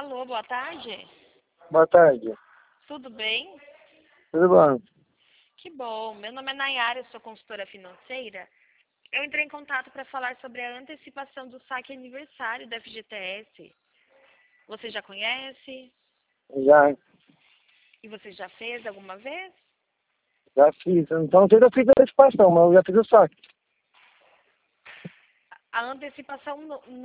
Alô, boa tarde. Boa tarde. Tudo bem? Tudo bom? Que bom. Meu nome é Nayara, sou consultora financeira. Eu entrei em contato para falar sobre a antecipação do saque aniversário da FGTS. Você já conhece? Já, E você já fez alguma vez? já fiz. Então, não sei se eu fiz a antecipação, mas eu já fiz o saque. A antecipação